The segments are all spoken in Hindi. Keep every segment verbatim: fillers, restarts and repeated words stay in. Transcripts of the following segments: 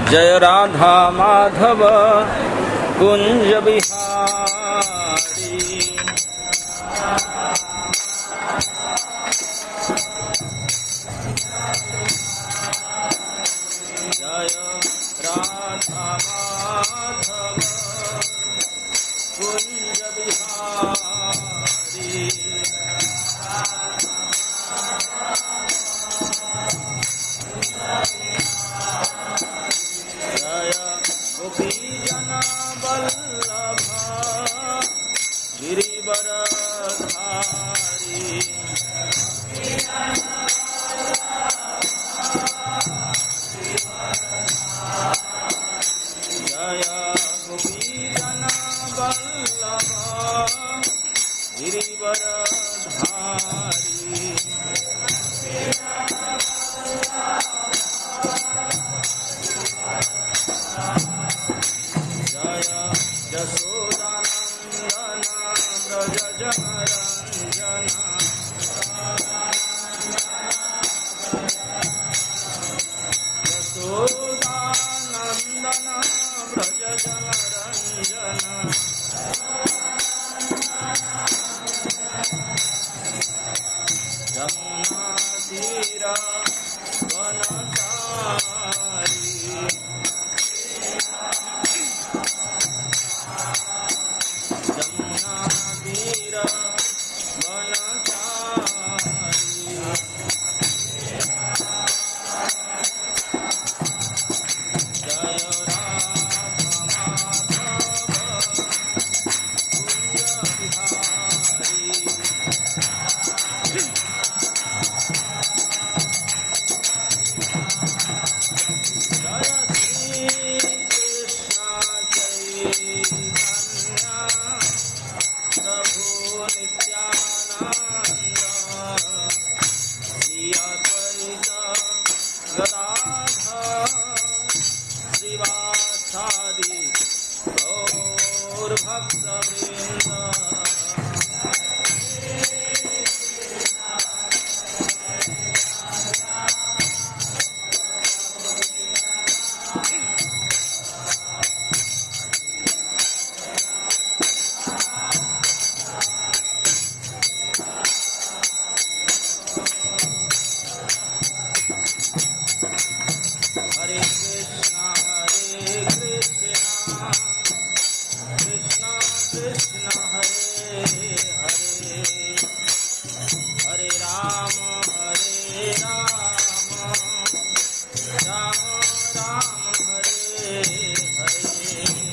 जय राधा माधव कुंज बिहारी। जय राधा माधव कुंज बिहारी। जय गोपी जन वल्लभ गिरिवरधारी। जय गोपी जन वल्लभ गिरिवरधारी। जय यशोदानंदन व्रज जनरंजन। यशोदानंदन व्रज जनरंजन। यमुना तीर वनचारी। यमुना तीर वनचारी। जय राधा माधव कुंज बिहारी। जय श्री कृष्ण चैतन्य प्रभु नित्यानंद। श्री अद्वैत गदाधर श्रीवासादि गौर भक्तवृंद। हरे कृष्णा हरे कृष्णा कृष्णा कृष्णा हरे हरे। हरे राम हरे राम राम राम हरे हरे।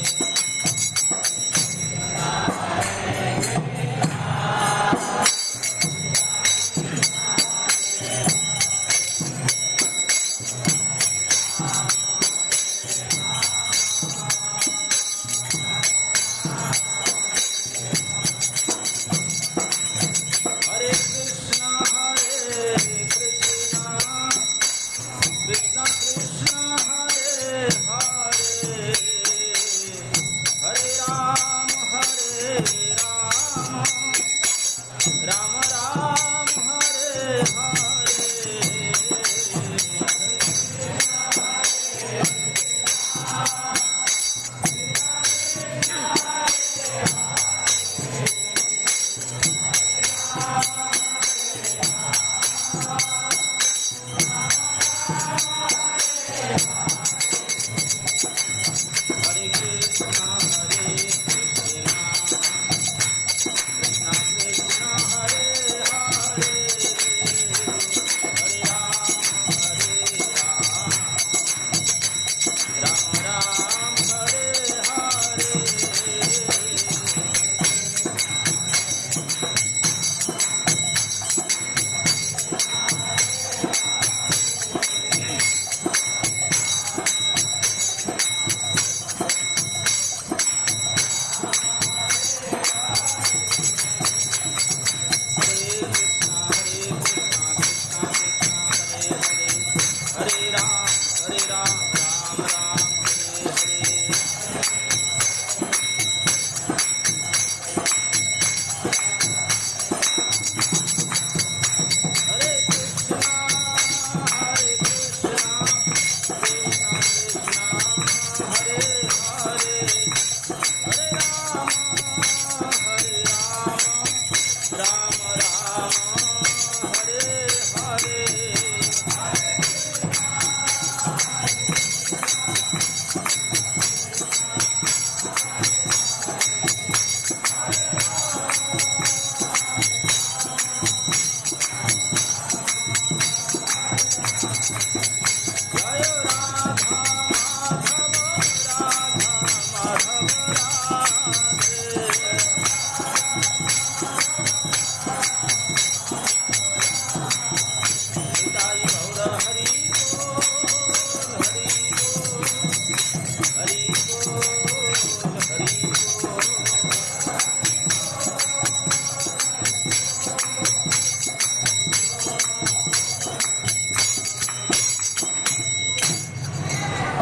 हरे कृष्णा हरे कृष्णा कृष्णा कृष्णा हरे हरे। हरे राम हरे राम राम राम हरे हरे। हरे कृष्णा हरे कृष्णा कृष्णा कृष्णा हरे हरे। हरे राम हरे राम राम राम हरे हरे।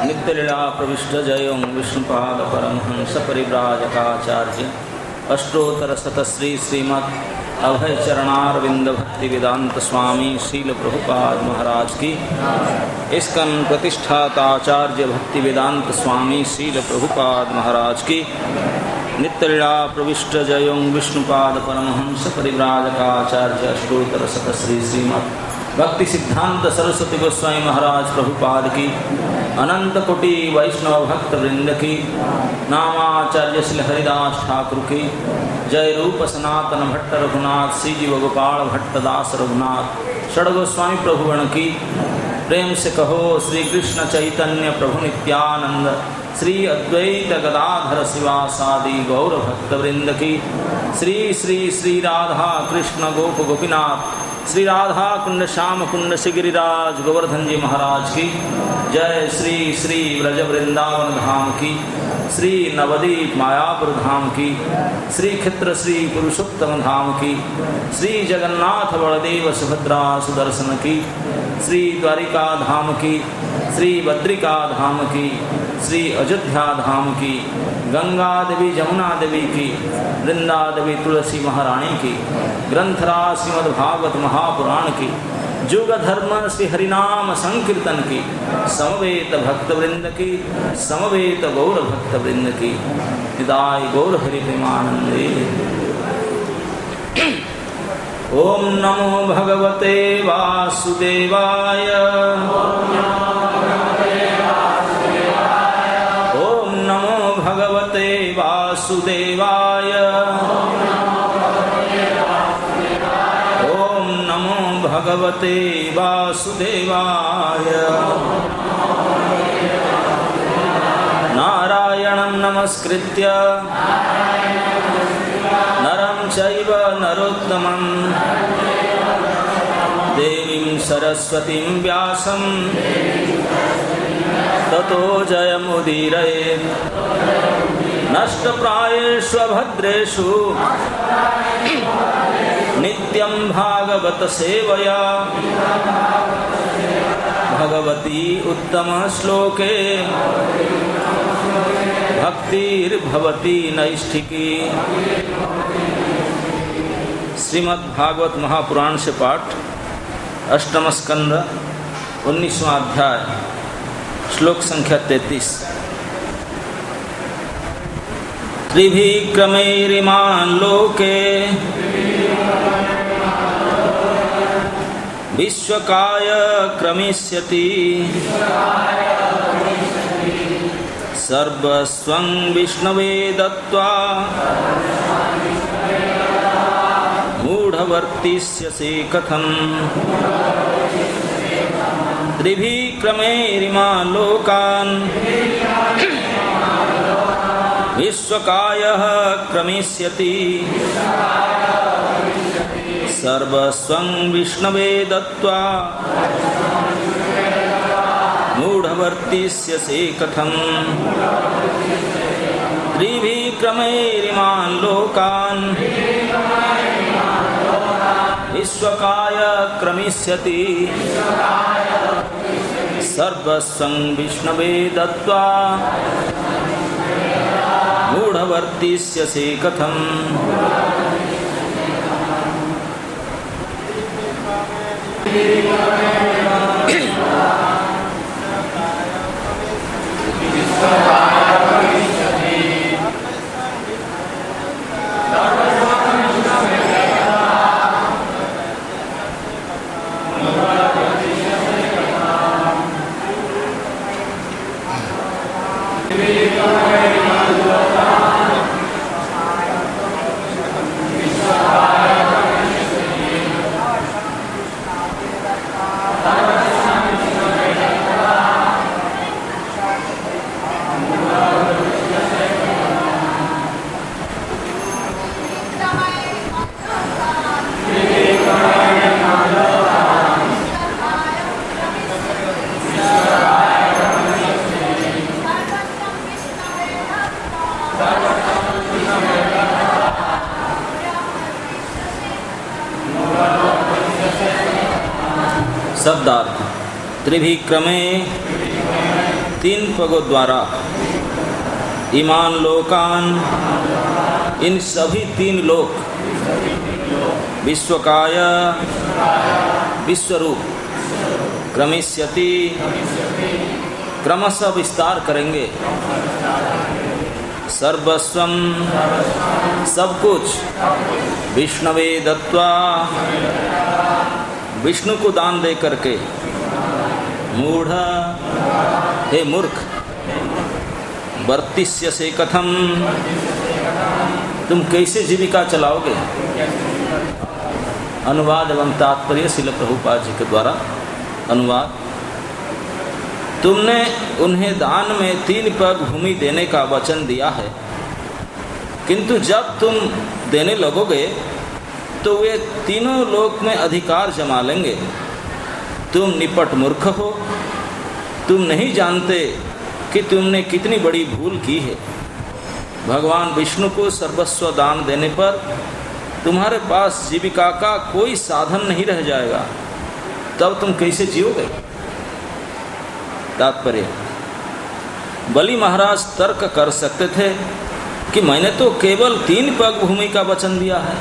नित्यलीला प्रविष्ट जयं विष्णुपाद परमहंस परिव्राजकाचार्य अष्टोत्तर शतश्री श्रीमद् अभय चरणारविंद भक्ति वेदांत स्वामी शील प्रभुपाद महाराज की, इस्कन प्रतिष्ठाता आचार्य भक्ति वेदांत स्वामी शील प्रभुपाद महाराज की, नित्यलीला प्रविष्ट जयं विष्णुपाद परमहंस परिव्राजकाचार्य अष्टोत्तर शतश्री श्रीमद् भक्ति सिद्धांत सरस्वती गोस्वामी महाराज प्रभुपाद की, अनंत कोटि वैष्णव भक्त वृंद की, नामाचार्य श्री हरिदास ठाकुर की जय। रूप सनातन भट्ट रघुनाथ श्री जीव गोपाल भट्ट दास रघुनाथ षड गोस्वामी प्रभुगण की, प्रेम से कहो श्री कृष्ण चैतन्य प्रभु नित्यानंद श्री अद्वैत गदाधर शिवासादि गौर भक्त वृंद की, श्री श्री श्री राधा कृष्ण गोप गोपीनाथ श्री राधा कुंड श्याम कुंड श्री गिरिराज गोवर्धन जी महाराज की जय। श्री श्री ब्रज वृंदावन धाम की, श्री नवदीप मायापुर धाम की, श्री क्षेत्र श्री पुरुषोत्तम धाम की, श्री जगन्नाथ बलदेव सुभद्रा सुदर्शन की, श्री द्वारिका धाम की, श्री बद्रिका धाम की, श्री अयोध्या धाम की, गंगा देवी जमुना देवी की, वृंदा देवी तुलसी महारानी की, ग्रंथराज श्रीमद्भागवत महापुराण की, जुग धर्म श्री हरिनाम संकीर्तन की, समवेत भक्त वृंद की, समवेत गौर भक्त वृंद की, निदाय गौर हरि प्रेमानंदे। ओम नमो भगवते वासुदेवाय, ओम नमो भगवते वासुदेवाय, ओम नमो भगवते वासुदेवाय। नारायणं नमस्कृत्य नरं चैव नरोत्तमं देवीं सरस्वतीं व्यासं ततो जयमुदीरयेत्। नष्टप्रायेषु भद्रेषु नित्यं भागवत सेवया, भगवती उत्तम श्लोके भक्तिर्भवती नैष्ठिकी। श्रीमद् भागवत महापुराण से पाठ, अष्टम स्कंद, उन्नीसवां अध्याय, श्लोक संख्या तैंतीस। त्रिभिक्रमैरिमान् लोके विश्वकाय क्रमिष्यति, सर्वस्वं विष्णवे दत्त्वा मूढवर्तिष्यसि कथम्। त्रिभिक्रमैरिमान् लोकान् विश्वकायः क्रमिष्यति, सर्वस्वं विष्णवे दत्त्वा मूढवर्तिष्यसि कथम्। त्रिभिक्रमैरिमान् लोकान् विश्वकाय क्रमिष्यति, सर्वस्वं विष्णवे दत्त्वा मूढवर्तिष्यसि कथम्। शब्दार्थ। त्रिभिक्रमे तीन पगों द्वारा ईमान लोकान, इन सभी तीन लोक, विश्वकाय विश्वरूप, क्रमिष्यति क्रमशः विस्तार करेंगे, सर्वस्वम सब कुछ, विष्णवे दत्वा विष्णु को दान दे करके, मूढ़ हे मूर्ख, वर्तिष्य से कथम, तुम कैसे जीविका चलाओगे। अनुवाद एवं तात्पर्य श्रील प्रभुपाद जी के द्वारा अनुवाद। तुमने उन्हें दान में तीन पग भूमि देने का वचन दिया है, किंतु जब तुम देने लगोगे तो वे तीनों लोक में अधिकार जमा लेंगे। तुम निपट मूर्ख हो, तुम नहीं जानते कि तुमने कितनी बड़ी भूल की है। भगवान विष्णु को सर्वस्व दान देने पर तुम्हारे पास जीविका का कोई साधन नहीं रह जाएगा, तब तुम कैसे जियोगे। तात्पर्य, बलि महाराज तर्क कर सकते थे कि मैंने तो केवल तीन पग भूमि का वचन दिया है,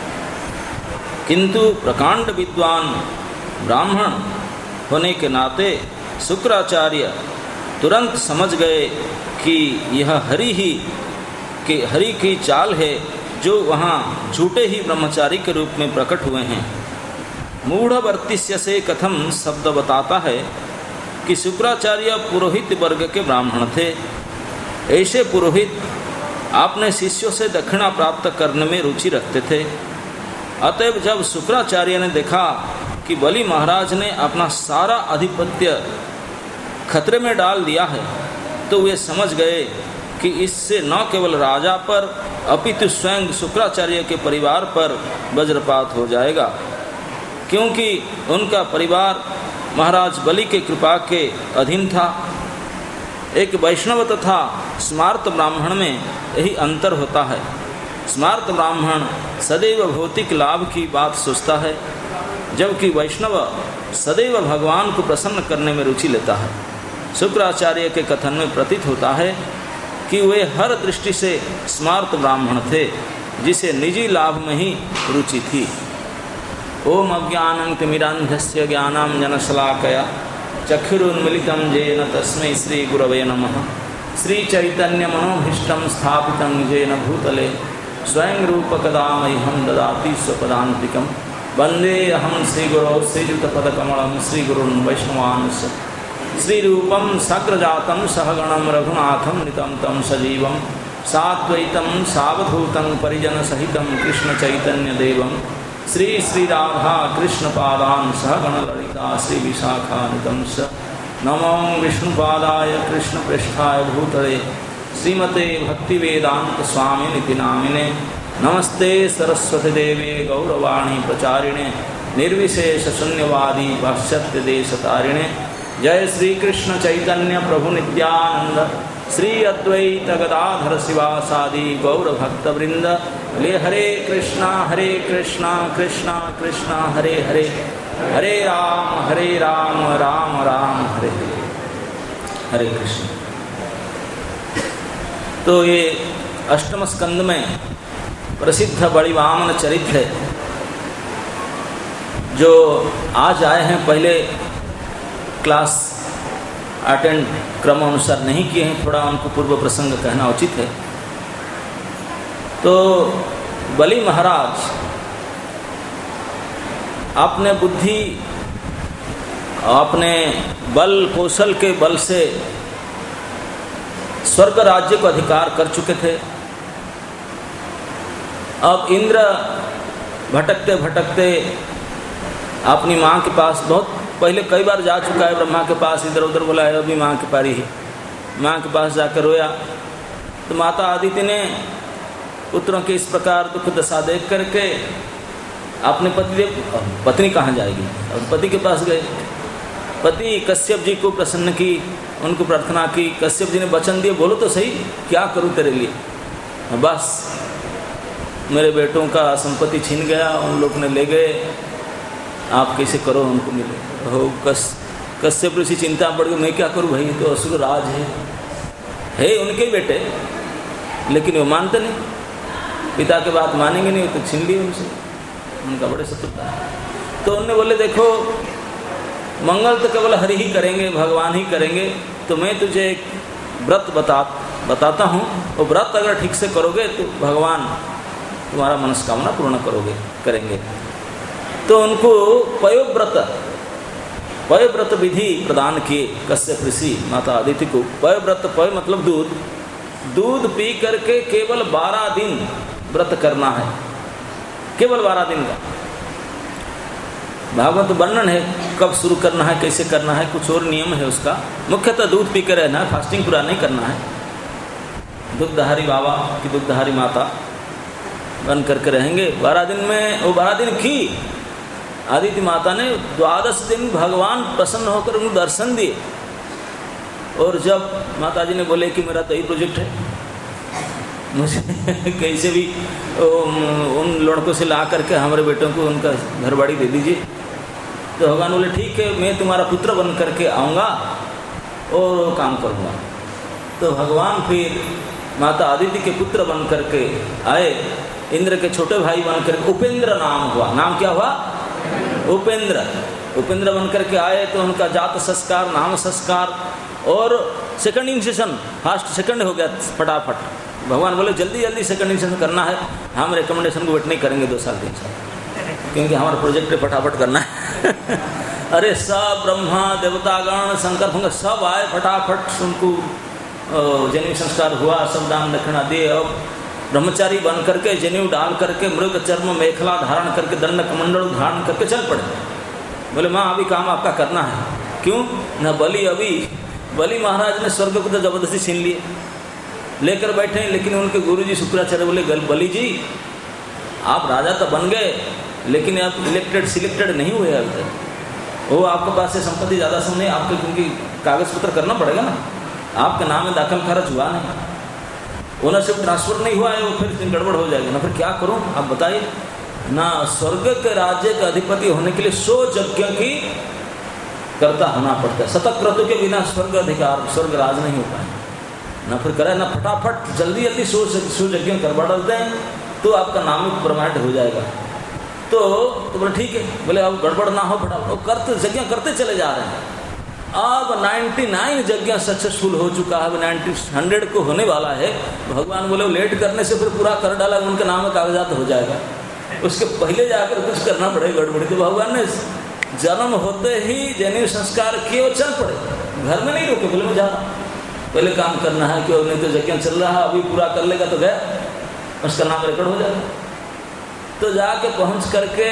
किंतु प्रकांड विद्वान ब्राह्मण होने के नाते शुक्राचार्य तुरंत समझ गए कि यह हरि ही कि हरि की चाल है, जो वहाँ झूठे ही ब्रह्मचारी के रूप में प्रकट हुए हैं। मूढ़वर्तिष्य से कथम शब्द बताता है कि शुक्राचार्य पुरोहित वर्ग के ब्राह्मण थे। ऐसे पुरोहित अपने शिष्यों से दक्षिणा प्राप्त करने में रुचि रखते थे। अतएव जब शुक्राचार्य ने देखा कि बलि महाराज ने अपना सारा आधिपत्य खतरे में डाल दिया है, तो वे समझ गए कि इससे न केवल राजा पर अपितु स्वयं शुक्राचार्य के परिवार पर वज्रपात हो जाएगा, क्योंकि उनका परिवार महाराज बलि के कृपा के अधीन था। एक वैष्णव तथा स्मार्त ब्राह्मण में यही अंतर होता है। स्मार्त ब्राह्मण सदैव भौतिक लाभ की बात सोचता है, जबकि वैष्णव सदैव भगवान को प्रसन्न करने में रुचि लेता है। शुक्राचार्य के कथन में प्रतीत होता है कि वे हर दृष्टि से स्मार्त ब्राह्मण थे, जिसे निजी लाभ में ही रुचि थी। ओम अज्ञानं तिमिरान्धस्य ज्ञानाञ्जनशलाकया चक्षुरुन्मीलितं येन तस्मै श्री गुरवे नमः। श्री चैतन्य मनोभीष्टं स्थापितं येन भूतले स्वयं रूप कदा मह्यं ददाति स्वपदान्तिकं। वन्दे अहं श्रीगुरौ श्रीयुतपदकमलं श्रीगुरुन् वैष्णवांश्च। श्रीरूपं साग्रजातं सहगणं रघुनाथं नितं तं सजीवं साद्वैतं सावधूतं परिजनसहितं कृष्णचैतन्यदेवं श्री श्रीराधा कृष्णपादान् सहगणललिता श्रीविशाखान्वितं च। नमो विष्णुपादाय कृष्णप्रेष्ठाय भूतले श्रीमते भक्तिवेदांत स्वामिनिति नामिने। नमस्ते सरस्वती देवे गौरवाणी प्रचारिणे निर्विशेष शून्यवादी पाश्चात्य देशतारिणे। जय श्री कृष्ण चैतन्य प्रभु नित्यानंद श्री अद्वैत गदाधर शिवासादि गौर भक्त वृंद। ले हरे कृष्णा हरे कृष्णा कृष्णा कृष्णा हरे हरे, हरे राम हरे राम राम राम हरे हरे। हरे कृष्ण। तो ये अष्टम स्कंद में प्रसिद्ध बड़ी वामन चरित्र है, जो आज आए हैं, पहले क्लास अटेंड क्रम अनुसार नहीं किए हैं, थोड़ा उनको पूर्व प्रसंग कहना उचित है। तो बलि महाराज अपने बुद्धि अपने बल कौशल के बल से स्वर्ग राज्य को अधिकार कर चुके थे। अब इंद्र भटकते भटकते अपनी माँ के पास, बहुत पहले कई बार जा चुका है ब्रह्मा के पास, इधर उधर बोला है, अभी माँ के पारी ही माँ के पास जाकर रोया। तो माता आदित्य ने पुत्रों के इस प्रकार दुख दशा देख करके अपने पति पत्नी कहाँ जाएगी, और पति के पास गए। पति कश्यप जी को प्रसन्न की, उनको प्रार्थना की। कश्यप जी ने वचन दिए, बोलो तो सही, क्या करूँ तेरे लिए। बस मेरे बेटों का संपत्ति छीन गया, उन लोग ने ले गए, आप कैसे करो, उनको मिले। हो कस कश्यप ऋषि चिंता पड़ गई, मैं क्या करूँ भाई, तो असुर राज है है उनके ही बेटे, लेकिन वो मानते नहीं, पिता के बात मानेंगे नहीं, तो छीन लिए उनसे, उनका बड़े शत्रुता है। तो उन्होंने बोले देखो मंगल तो केवल हरि ही करेंगे, भगवान ही करेंगे, तो मैं तुझे एक व्रत बता बताता हूँ, वो व्रत अगर ठीक से करोगे तो भगवान तुम्हारा मनस्कामना पूर्ण करोगे करेंगे। तो उनको पयोव्रत पयोव्रत विधि प्रदान किए कश्यप ऋषि माता अदिति को। पयोव्रत, पय मतलब दूध, दूध पी करके केवल बारह दिन व्रत करना है, केवल बारह दिन का। भागवत वर्णन है कब शुरू करना है, कैसे करना है, कुछ और नियम है उसका। मुख्यतः दूध पी कर रहना है, फास्टिंग पूरा नहीं करना है। दुग्धधारी बाबा की दुग्धधारी माता बन करके रहेंगे बारह दिन में। वो बारह दिन की आदित्य माता ने द्वादश दिन भगवान प्रसन्न होकर उनको दर्शन दिए। और जब माता जी ने बोले कि मेरा तो यही प्रोजेक्ट है, मुझे कैसे भी उन लड़कों से ला करके हमारे बेटों को उनका घर बाड़ी दे दीजिए। तो भगवान बोले ठीक है, मैं तुम्हारा पुत्र बन करके आऊँगा और काम करूँगा। तो भगवान फिर माता आदित्य के पुत्र बन करके आए, इंद्र के छोटे भाई बन करके, उपेंद्र नाम हुआ। नाम क्या हुआ? उपेंद्र। उपेंद्र बन करके आए तो उनका जात संस्कार, नाम संस्कार और सेकंड इनिशिएशन फास्ट सेकंड हो गया फटाफट। भगवान बोले जल्दी जल्दी सेकंड इनिशिएशन करना है, हम रिकमेंडेशन को वेट नहीं करेंगे दो साल तीन साल, क्योंकि हमारा प्रोजेक्ट फटाफट करना है। अरे सब ब्रह्मा देवतागण शंकर फंकर सब आए फटाफट, उनको जनेऊ संस्कार हुआ, सब दान दक्षिणा दिए। अब ब्रह्मचारी बन करके जनेऊ डाल करके मृग चर्म मेखला धारण करके दंड कमंडल धारण करके चल पड़े। बोले माँ अभी काम आपका करना है। क्यों? न बलि, अभी बलि महाराज ने स्वर्ग को तो जबरदस्ती छीन लिए, लेकर बैठे। लेकिन उनके गुरुजी शुक्राचार्य बोले बलि जी आप राजा तो बन गए, लेकिन आप इलेक्टेड सिलेक्टेड नहीं हुए अभी तक। वो आपके पास से संपत्ति ज़्यादा समय नहीं, आपके क्योंकि कागज पत्र करना पड़ेगा ना, आपके नाम में दाखिल खर्च हुआ नहीं, ओनरशिप ट्रांसफर नहीं हुआ है, वो फिर गड़बड़ हो जाएगा ना। फिर क्या करूं आप बताइए ना। स्वर्ग के राज्य के अधिपति होने के लिए सौ यज्ञ की कर्ता होना पड़ता है। शतक क्रतु के बिना स्वर्ग अधिकार स्वर्ग राज नहीं हो पाए ना। फिर करे ना फटाफट जल्दी जल्दी सौ सौ यज्ञ करवा डालते हैं तो आपका नाम ही प्रमाणित हो जाएगा। तो तो बोले ठीक है, बोले अब गड़बड़ ना हो फटाफट करते यज्ञ करते चले जा रहे हैं। अब निन्यानवे यज्ञ सक्सेसफुल हो चुका है, नाइन्टी हंड्रेड को होने वाला है। भगवान बोले लेट करने से फिर पूरा कर डाला, उनके नाम में कागजात हो जाएगा, उसके पहले जाकर कुछ करना पड़ेगा गड़बड़ी। तो भगवान ने जन्म होते ही जनेऊ संस्कार किए और चल पड़े, घर में नहीं रुके। बोले मैं जा रहा हूँ, पहले काम करना है, क्यों नहीं तो यज्ञ चल रहा है, अभी पूरा कर लेगा तो गया, उसका नाम रिकॉर्ड हो जाएगा। तो जाके पहुँच करके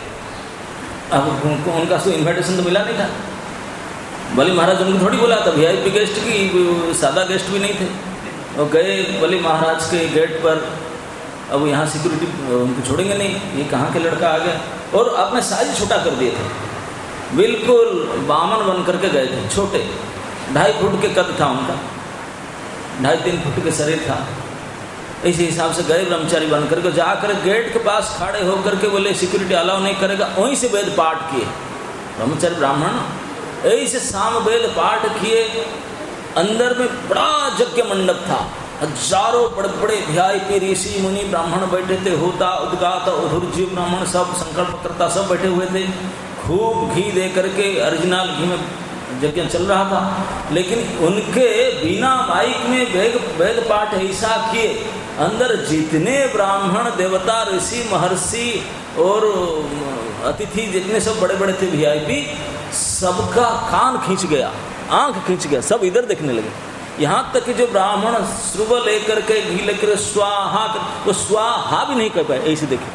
अब उनको उनका तो इन्विटेशन तो मिला नहीं था। बलि महाराज उनको थोड़ी बोला था, वीआईपी गेस्ट की, सादा गेस्ट भी नहीं थे। वो गए बलि महाराज के गेट पर। अब यहाँ सिक्योरिटी उनको छोड़ेंगे नहीं, ये कहाँ के लड़का आ गया। और आपने साइज छोटा कर दिए थे, बिल्कुल बामन बन करके गए थे, छोटे, ढाई फुट के कद था उनका, ढाई तीन फुट के शरीर था। इसी हिसाब से गए ब्रह्मचारी बन करके, जाकर गेट के पास खड़े होकर के बोले सिक्योरिटी अलाउ नहीं करेगा। वहीं से वेद पाठ किए ब्रह्मचारी ब्राह्मण, ऐसे साम वेद पाठ किए। अंदर में बड़ा यज्ञ मंडप था, हजारों बड़े बड़े वीआईपी ऋषि मुनि ब्राह्मण बैठे थे, होता उद्गाता उधुर्जी ब्राह्मण सब संकल्प करता सब बैठे हुए थे। खूब घी दे करके ओरिजिनल घी में यज्ञ चल रहा था। लेकिन उनके बिना माइक में वेद वेद पाठ ऐसा किए, अंदर जितने ब्राह्मण देवता ऋषि महर्षि और अतिथि जितने सब बड़े बड़े थे वीआईपी, सबका कान खींच गया, आंख खींच गया, सब इधर देखने लगे। यहाँ तक कि जो ब्राह्मण श्रुव लेकर के घी लेकर स्वाहा, वो स्वाहा भी नहीं कर पाए, ऐसे देखे,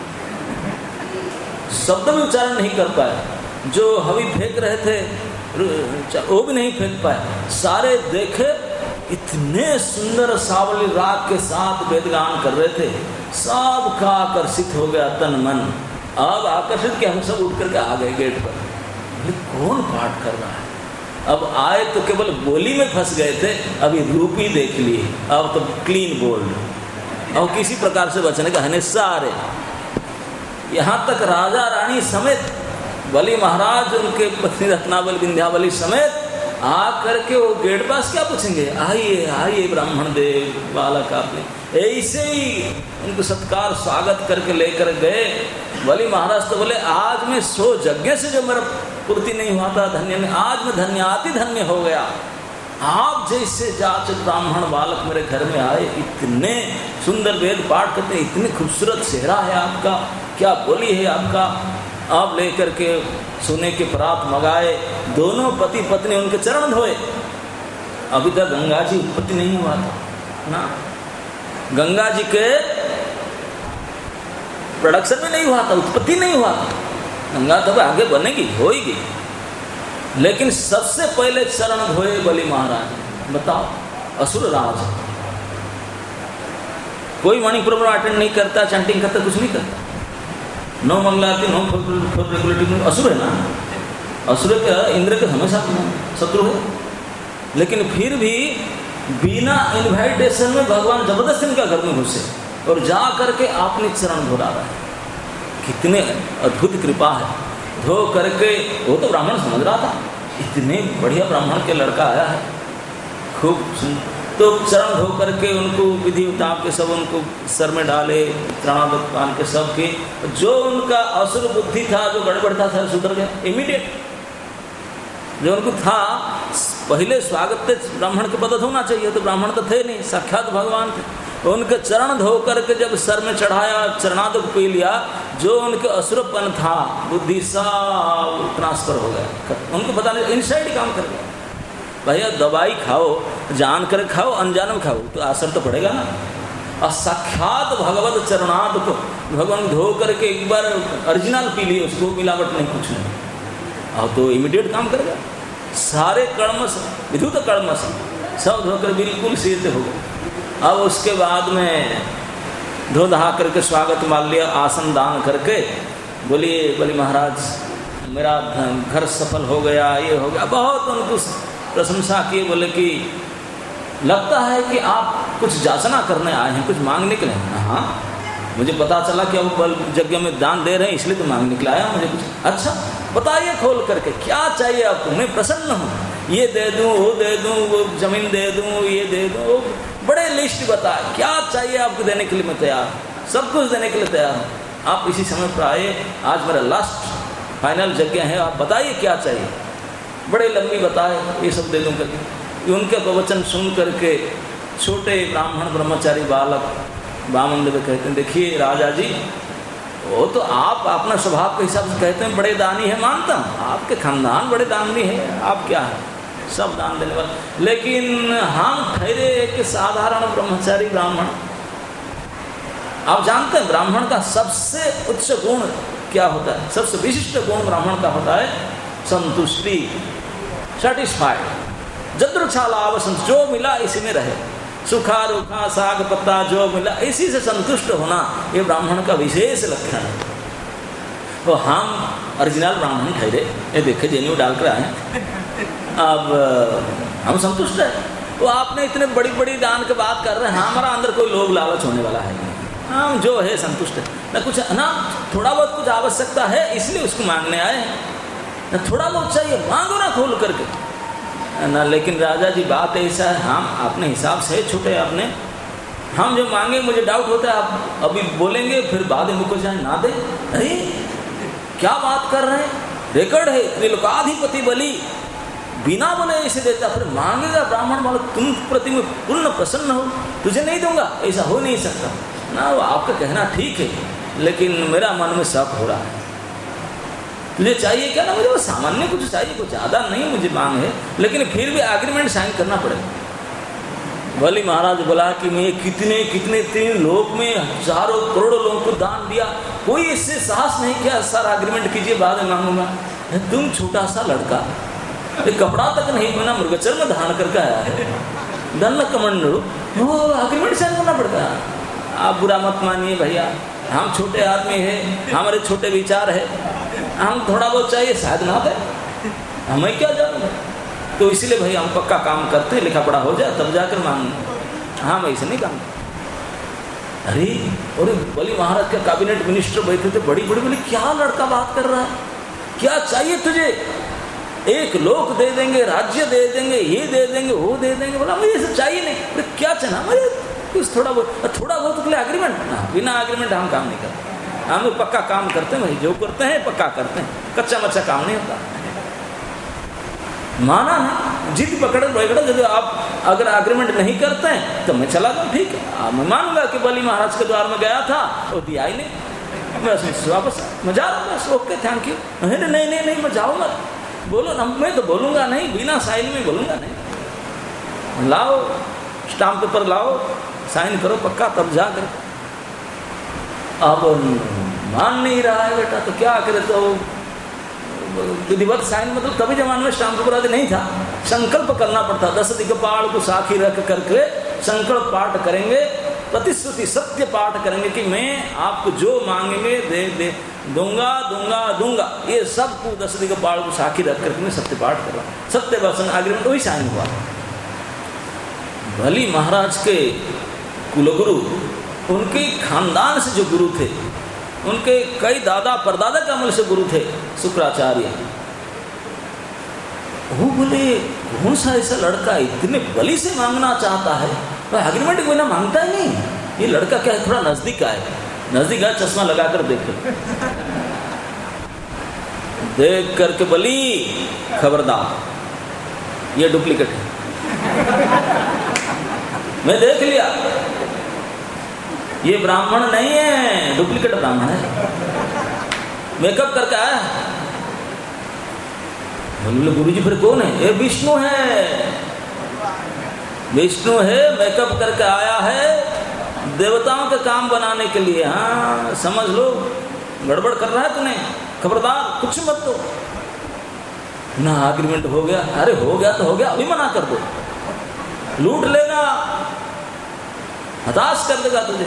शब्द में उच्चारण नहीं कर पाए। जो हवि फेंक रहे थे वो भी नहीं फेंक पाए। सारे देखे, इतने सुंदर सावली राग के साथ वेदगान कर रहे थे, सबका आकर्षित हो गया तन मन। अब आकर्षित के हम सब उठ करके आ गए गेट पर, कौन पाठ कर रहा है। अब आए तो केवल बोली में फंस गए थे, अभी रूप ही देख लिए, अब तो क्लीन बोल्ड, अब किसी प्रकार से बचने का है सारे। यहाँ तक राजा रानी समेत बलि महाराज उनके पत्नी रत्नावली विंध्यावली समेत आकर के वो गेट पास क्या पूछेंगे, आइए आइए ब्राह्मण देव बालक आपने, ऐसे ही उनको सत्कार स्वागत करके लेकर गए। बलि महाराज तो बोले आज मैं सौ यज्ञ से जो मेरा पूर्ति नहीं हुआ था धन्य में, आज मैं धन्याति धन्य हो गया। आप जैसे जाच ब्राह्मण बालक मेरे घर में आए, इतने सुंदर वेद पाठ करते, इतनी खूबसूरत चेहरा है आपका, क्या बोली है आपका। आप लेकर के सोने के परात मंगाए, दोनों पति पत्नी उनके चरण धोए। अभी तक गंगा जी उत्पत्ति नहीं हुआ था ना, गंगा जी के प्रोडक्शन में नहीं हुआ था, उत्पत्ति नहीं हुआ था। गंगा तब आगे बनेगी, होगी, लेकिन सबसे पहले चरण धोए बलि महाराज। बताओ, असुर राज, कोई मणिपुर में अटेंड नहीं करता, चैंटिंग करता, कुछ नहीं करता, नो मंगलाती, नो रेगुलेटिव, असुर है ना। असुर के इंद्र के हमेशा शत्रु है, लेकिन फिर भी बिना इन्वाइटेशन में भगवान जबरदस्ती इनका घर में घुसे और जा करके आपने चरण धो डाला है। कितने अद्भुत कृपा है। धो करके, वो तो ब्राह्मण समझ रहा था, इतने बढ़िया ब्राह्मण के लड़का आया है, खूब तो चरण धो करके उनको विधि उताप के सब उनको सर में डाले, त्राणादक पान के सब के, जो उनका असुर बुद्धि था, जो गड़बड़ था, सर सुधर गया इमीडिएट। जो उनको था पहले स्वागत थे, ब्राह्मण के पद होना चाहिए, तो ब्राह्मण तो थे नहीं, साक्षात भगवान थे। तो उनके चरण धो करके जब सर में चढ़ाया, चरणादक पी लिया, जो उनके असुरपन था बुद्धि सब ट्रांसफर हो गया, उनको पता नहीं, इनसाइड काम कर गया। भैया दवाई खाओ, जान कर खाओ, अनजान में खाओ तो असर तो पड़ेगा ना। और साक्षात भगवत चरणाद को भगवान धो करके एक बार ओरिजिनल पी लिए, उसको मिलावट नहीं, कुछ नहीं, और तो इमीडिएट काम करेगा। सारे कर्मश, विधुत कर्मश सब धोकर बिल्कुल सीधे हो गए। अब उसके बाद में धो दहा करके स्वागत मान लिया, आसन दान करके बोलिए बलि महाराज मेरा घर सफल हो गया, ये हो गया, बहुत उनको प्रशंसा किए। बोले कि लगता है कि आप कुछ जाचना करने आए हैं, कुछ मांगने के लिए। हाँ, मुझे पता चला कि आप बल यज्ञ में दान दे रहे हैं, इसलिए तो मांगने के लिए आया मुझे कुछ। अच्छा बताइए खोल करके, क्या चाहिए आपको, मैं प्रसन्न हूँ, ये दे दूँ, वो दे दूँ, वो जमीन दे दूँ, ये दे दूँ, बड़े लिस्ट बताए, क्या चाहिए आपको देने के लिए मैं तैयार, सब कुछ देने के लिए तैयार हूँ। आप इसी समय पर आए, आज मेरा लास्ट फाइनल यज्ञ है, आप बताइए क्या चाहिए। बड़े लंबी बताए, ये सब दे दूँ करके। उनके प्रवचन सुन करके छोटे ब्राह्मण ब्रह्मचारी बालक बामन देव कहते हैं, देखिए राजा जी, वो तो आप अपना स्वभाव के हिसाब से कहते हैं बड़े दानी है, मानता हूँ, आपके खानदान बड़े दानी है, आप क्या है सब दान देने वाले, लेकिन हम ठहरे एक साधारण ब्रह्मचारी ब्राह्मण। आप जानते हैं ब्राह्मण का सबसे उच्च गुण क्या होता है, सबसे विशिष्ट गुण ब्राह्मण का होता है संतुष्टि, सेटिस्फाइड। जद्रुछालाभ, जो मिला इसी में रहे, सूखा रूखा साग पत्ता जो मिला इसी से संतुष्ट होना, ये ब्राह्मण का विशेष लक्षण है। तो हम ओरिजिनल ब्राह्मण ठहरे, ये देखे जेन्यू डालकर आए, अब हम संतुष्ट है। तो आपने इतने बड़ी बड़ी दान की बात कर रहे हैं, हमारा अंदर कोई लोभ लालच होने वाला है नहीं, हम जो है संतुष्ट है ना। कुछ ना थोड़ा बहुत कुछ आवश्यकता है इसलिए उसको मांगने आए हैं, ना थोड़ा बहुत चाहिए मांगो ना खोल करके ना। लेकिन राजा जी बात ऐसा है, हम अपने हिसाब से छूटे अपने, हम जो मांगे मुझे डाउट होता है आप अभी बोलेंगे फिर बाद में मुझको जाए ना दे, नहीं क्या बात कर रहे हैं, रिकॉर्ड है त्रिलोकाधिपति बलि बिना बोले ऐसे देता, फिर मांगेगा ब्राह्मण वाला तुम प्रति में पूर्ण प्रसन्न हो, तुझे नहीं दूंगा, ऐसा हो नहीं सकता ना। वो आपका कहना ठीक है, लेकिन मेरा मन में शक हो रहा है, तुझे चाहिए क्या ना, मुझे वो सामान्य कुछ चाहिए, कुछ ज़्यादा नहीं मुझे मांग है, लेकिन फिर भी एग्रीमेंट साइन करना पड़ेगा। बलि महाराज बोला कि मैं कितने कितने तीन लोक में हजारों करोड़ों लोगों को दान दिया, कोई इससे साहस नहीं किया सर एग्रीमेंट कीजिए बाद में मांगूंगा। तुम छोटा सा लड़का, एक कपड़ा तक नहीं पहना, मृगचर में धारण करके आया है, धन कमंडू, वो एग्रीमेंट साइन करना पड़ता है। आप बुरा मत मानिए भैया, हम छोटे आदमी हैं, हमारे छोटे विचार है, हम थोड़ा बहुत चाहिए शायद ना दे, हमें क्या जानना। तो इसलिए भाई हम पक्का काम करते हैं, लिखा पढ़ा हो जाए तब जाकर मांगना, हम ऐसे नहीं काम। अरे और बलि महाराज के कैबिनेट मिनिस्टर बैठे थे, बड़ी बड़ी बोली क्या लड़का बात कर रहा है, क्या चाहिए तुझे? एक लोक दे देंगे, राज्य दे देंगे, ये दे देंगे, वो दे देंगे। बोला मुझे ये सब चाहिए नहीं। बोले क्या चाहिए? मुझे कुछ थोड़ा बहुत, थोड़ा बहुत के लिए एग्रीमेंट। बिना एग्रीमेंट हम काम नहीं करते, हम लोग पक्का काम करते हैं भाई, जो करते हैं पक्का करते हैं, कच्चा मच्चा काम नहीं होता। माना नहीं, जिद पकड़ पकड़े, यदि आप अगर एग्रीमेंट नहीं करते हैं तो मैं चला जाऊँ, ठीक है, मैं मानूंगा कि बली महाराज के द्वार में गया था और दिया ही नहीं, मैं उसमें वापस मैं जा रहा हूँ, बस ओके थैंक यू। नहीं नहीं नहीं नहीं मैं जाऊँगा, बोलो ना, मैं तो बोलूँगा नहीं, बिना साइन में बोलूँगा नहीं। लाओ स्टाम्प पेपर लाओ, साइन करो पक्का, तब जा कर। अब मान नहीं रहा है बेटा, तो क्या करे? तो विधिवत साइन मतलब तभी जमाने में स्टाम्प पेपर आदि नहीं था, संकल्प करना पड़ता। दस दिक्पाल को साखी रख करके संकल्प पाठ करेंगे, प्रतिश्रुति सत्य पाठ करेंगे कि मैं आपको जो मांगेंगे दे दे दूंगा दूंगा दूंगा। ये सब को दस दिक्पाल को साखी रख करके मैं सत्य पाठ कर रहा हूँ, सत्य वचन एग्रीमेंट वही साइन हुआ। बली महाराज के कुलगुरु, उनके खानदान से जो गुरु थे, उनके कई दादा परदादा के अमल से गुरु थे शुक्राचार्य। वो बोले कौन सा ऐसा लड़का इतने बली से मांगना चाहता है, तो एग्रीमेंट कोई ना मांगता ही नहीं। ये लड़का क्या है, थोड़ा नजदीक आए, नजदीक आए, चश्मा लगाकर देखे, देख करके बली खबरदार ये डुप्लीकेट है। मैं देख लिया, ये ब्राह्मण नहीं है, डुप्लीकेट ब्राह्मण है, मेकअप करके आया। बोले गुरुजी फिर कौन है? ये विष्णु है, विष्णु है, मेकअप करके आया है देवताओं का काम बनाने के लिए। हाँ समझ लो गड़बड़ कर रहा है तूने, खबरदार कुछ मत दो ना। एग्रीमेंट हो गया, अरे हो गया तो हो गया, अभी मना कर दो, लूट लेगा, हताश कर देगा तुझे,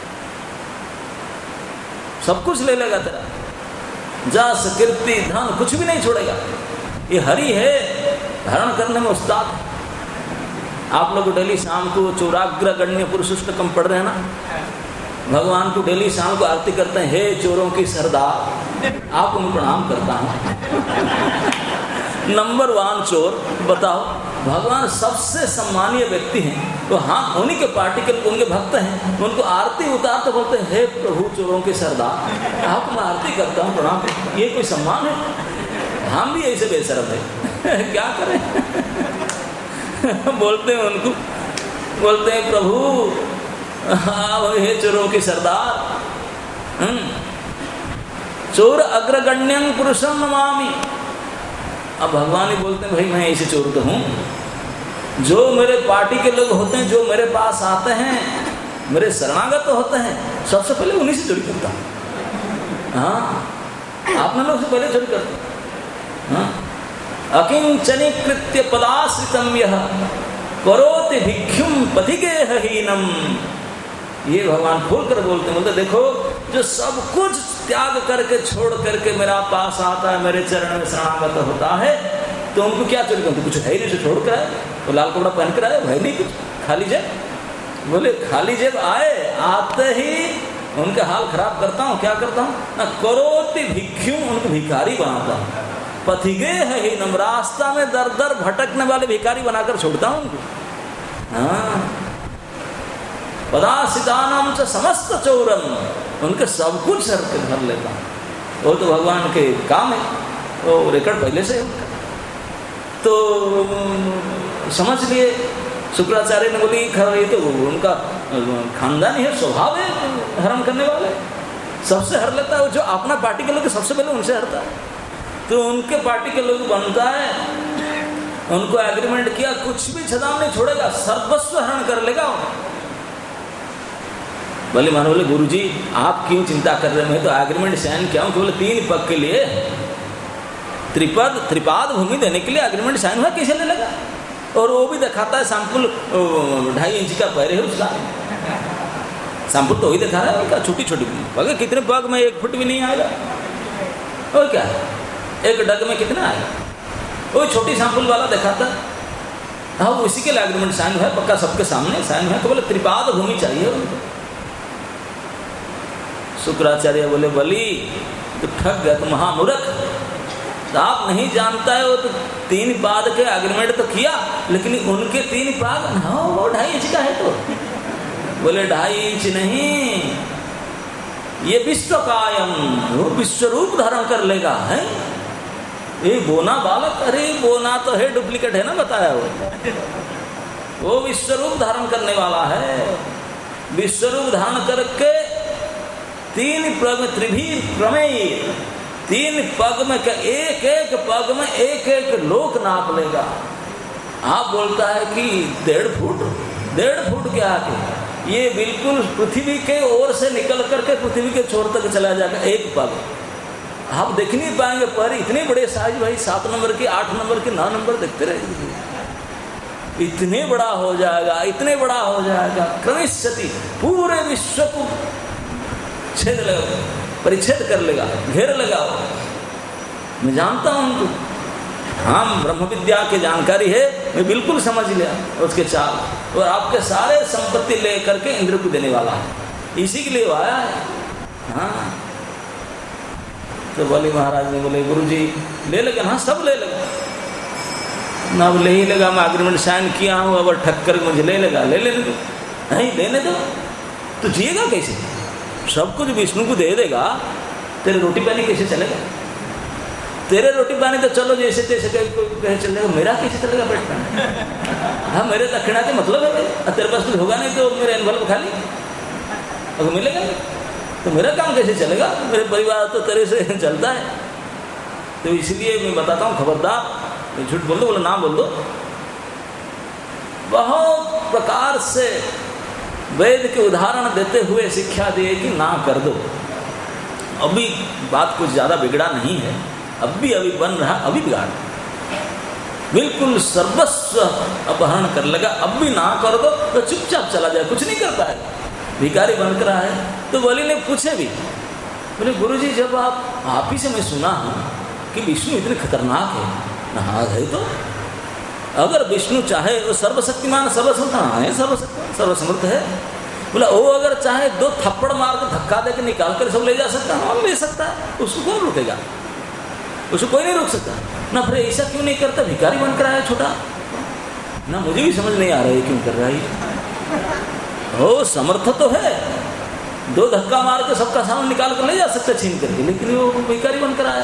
सब कुछ ले लेगा तेरा, जस कीर्ति धन कुछ भी नहीं छोड़ेगा। ये हरि है, धारण करने में उस्ताद है। आप लोग डेली शाम को चौराग्र गण्य पुरुषोष्टकम पढ़ रहे हैं ना, भगवान को डेली शाम को आरती करते हैं, हे चोरों की सरदार, आपको मैं प्रणाम करता हूँ। नंबर वन चोर, बताओ भगवान सबसे सम्मानीय व्यक्ति हैं, तो हाँ उन्हीं के पार्टी के उनके भक्त हैं, उनको आरती उतारते बोलते हैं हे प्रभु चोरों के सरदार, आपको मैं आरती करता हूँ, प्रणाम। ये कोई सम्मान है? हम भी ऐसे बेशरम है, क्या करें? बोलते हैं उनको, बोलते हैं प्रभु हाँ हे चोरों के सरदार, चोर अग्रगण्यं पुरुषम नमामि। अब भगवान ही बोलते हैं भाई मैं ऐसे चोर तो हूँ, जो मेरे पार्टी के लोग होते हैं, जो मेरे पास आते हैं, मेरे शरणागत तो होते हैं, सबसे पहले उन्हीं से चोरी करता हूँ। हाँ आपने लोग से पहले चोरी करते हैं। हाँ अकिंचनी कृत्य पदाश्रितम यह करोति भिक्षुम पथिगेहहीनम। ये भगवान खोल कर बोलते हैं, बोलते देखो जो सब कुछ त्याग करके छोड़ करके मेरा पास आता है, मेरे चरण में शरणागत होता है, तो उनको क्या चोरी करते? कुछ है नहीं, छोड़ कर आए, तो लाल कपड़ा पहन कर आए, भाई नहीं कुछ, खाली जेब। बोले खाली जेब आए, आते ही उनका हाल खराब करता हूँ। क्या करता हूँ ना, करोति भिक्षुम, उनको भिखारी बनाता हूँ, पथिगेहहीनम, रास्ता में दर दर भटकने वाले भिखारी बनाकर छोड़ता हूँ उनको। हाँ पदासितानाम च समस्त चौरम, उनके सब कुछ सर के भर लेता हूँ। वो तो भगवान के काम है, वो रिकॉर्ड पहले से है उनका। तो समझ लिए शुक्राचार्य ने, बोली ये तो उनका खानदान ही है, स्वभाव है हरण करने वाले, सबसे हर लेता है। जो अपना पार्टी के लोग सबसे पहले उनसे हरता है, तो उनके पार्टी के लोग बनता है, उनको एग्रीमेंट किया, कुछ भी छदाम नहीं छोड़ेगा, सर्वस्व हरण कर लेगा। बोले मान बोले गुरुजी आप क्यों चिंता कर रहे हैं, मैं तो एग्रीमेंट साइन किया हूँ, बोले तीन पग के लिए त्रिपद त्रिपाद भूमि देने के लिए एग्रीमेंट साइन हुआ, कैसे ले लगा? और वो भी दिखाता है सैंपल ढाई इंच का पैर है उसका, सैंपल तो वही दिखा रहा है उनका, छोटी छोटी पग, कितने पग में एक फुट भी नहीं आएगा, और क्या एक डग में कितना आएगा, वो छोटी सैंपल वाला दिखाता है। हाँ उसी के लिए एग्रीमेंट साइन हुआ है, पक्का सबके सामने साइन हुआ है। तो बोले त्रिपाद भूमि चाहिए उनको। शुक्राचार्य बोले बली तो ठग गया, तो महामूर्ख, तो आप नहीं जानता है, वो तो तीन पाद के एग्रीमेंट तो किया, लेकिन उनके तीन पाद हाँ वो ढाई इंच का है। तो बोले ढाई इंच नहीं, ये विश्व कायम, वो विश्व रूप धारण कर लेगा है। ये बोना बालक, अरे बोना तो है, डुप्लीकेट है ना बताया वो वो विश्व रूप धारण करने वाला है। विश्व रूप धारण करके तीन पग त्रिभी प्रमेय, तीन पग में एक एक पग में एक एक लोक नाप लेगा। आप बोलता है कि डेढ़ फुट, डेढ़ फुट के आके ये बिल्कुल पृथ्वी के ओर से निकल करके पृथ्वी के छोर तक चला जाएगा एक पग। आप देख नहीं पाएंगे पर इतने बड़े साइज भाई, सात नंबर की, आठ नंबर की, नौ नंबर देखते रहेंगे, इतने बड़ा हो जाएगा, इतने बड़ा हो जाएगा। क्रमिष्यति, पूरे विश्व को छेद लेगा, परिच्छेद कर लेगा, घेर लेगा। मैं जानता हूं उनको, हाँ ब्रह्म विद्या की जानकारी है, मैं बिल्कुल समझ लिया उसके चाल, और आपके सारे संपत्ति ले करके इंद्र को देने वाला है, इसी के लिए वो आया है। हाँ तो बलि महाराज ने बोले गुरु जी ले लेगा, हाँ सब ले लेगा ना, अब ले ही लेगा, मैं एग्रीमेंट साइन किया हूँ, अब ठक्कर मुझे ले लेगा, ले लेने दो, नहीं लेने दो तो जिएगा कैसे? सब कुछ विष्णु को दे देगा, तेरे रोटी पानी कैसे चलेगा? तेरे रोटी पानी तो चलो जैसे तैसे कहे चलेगा, मेरा कैसे चलेगा पेट पानी? हाँ मेरे दक्षिणा के मतलब है भाई, तेरे पास कुछ होगा नहीं तो मेरे एनवल्प खाली, अगर मिलेगा तो मेरा काम कैसे चलेगा? मेरे परिवार तो तेरे से चलता है। तो इसलिए मैं बताता हूँ, खबरदार झूठ बोल दो, बोले ना बोल दो। बहुत प्रकार से वेद के उदाहरण देते हुए शिक्षा दिए कि ना कर दो। अभी बात कुछ ज़्यादा बिगड़ा नहीं है, अब भी अभी बन रहा, अभी बिगाड़ बिल्कुल सर्वस्व अपहरण कर लेगा, अब भी ना कर दो तो चुपचाप चला जाए, कुछ नहीं कर पाएगा, भिखारी बन कर रहा है। तो बलि ने पूछे भी, बोले गुरुजी जब आप आप ही से मैं सुना हूँ कि विष्णु इतने खतरनाक है, ना हाँ है तो अगर विष्णु चाहे वो सर्वशक्तिमान सर्वसमर्थ है, सर्वशक्तिमान सर्वसमर्थ है, बोला वो अगर चाहे दो थप्पड़ मार के धक्का दे के निकाल कर सब ले जा सकता है, हम ले सकता है, उसको कौन रोकेगा? उसको कोई नहीं रोक सकता ना। फिर ऐसा क्यों नहीं करता, भिखारी बनकर आया छोटा ना, मुझे भी समझ नहीं आ रहा है क्यों कर रहा है। हो समर्थ तो है, दो धक्का मार के सबका सामान निकाल कर ले जा सकता छीन करके, लेकिन वो भिखारी बनकर आया।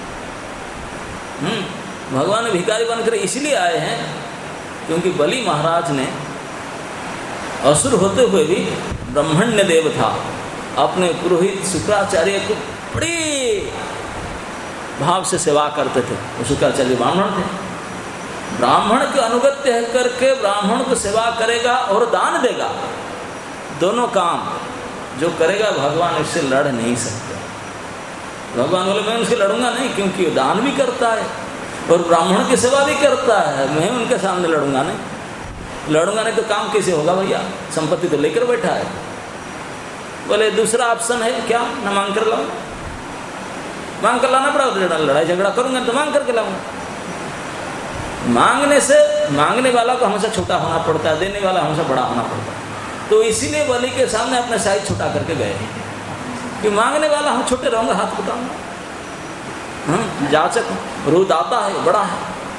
हम्म भगवान भिखारी बनकर इसलिए आए हैं क्योंकि बलि महाराज ने असुर होते हुए भी ब्रह्मण्य देव था, अपने पुरोहित शुक्राचार्य को बड़ी भाव से सेवा करते थे। वो शुक्राचार्य ब्राह्मण थे, ब्राह्मण के अनुगत्य है करके ब्राह्मण को सेवा करेगा और दान देगा, दोनों काम जो करेगा भगवान उससे लड़ नहीं सकते। भगवान बोले मैं उनसे लड़ूंगा नहीं, क्योंकि वो दान भी करता है और ब्राह्मण की सेवा भी करता है, मैं उनके सामने लड़ूंगा नहीं। लड़ूंगा नहीं तो काम कैसे होगा भैया, संपत्ति तो लेकर बैठा है। बोले दूसरा ऑप्शन है क्या, ना मांग कर लाऊं, मांग कर लाना पड़ा, लड़ाई झगड़ा करूंगा तो मांग करके लाऊंगा। मांगने से मांगने वाला को हमेशा छोटा होना पड़ता है, देने वाला हमेशा बड़ा होना पड़ता है। तो इसीलिए बलि के सामने अपने साइज छोटा करके गए कि मांगने वाला हम छोटे रहूंगा, हाथ बताऊंगा, हम जाचक रुदाता है, बड़ा है।